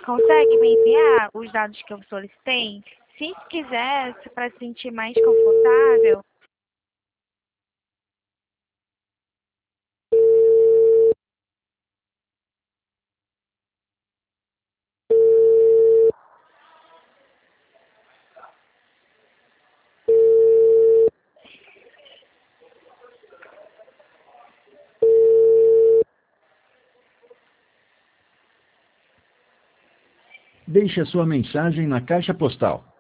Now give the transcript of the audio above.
Consegue me enviar os dados que eu solicitei? Se quiser, para se sentir mais confortável. Deixe a sua mensagem na caixa postal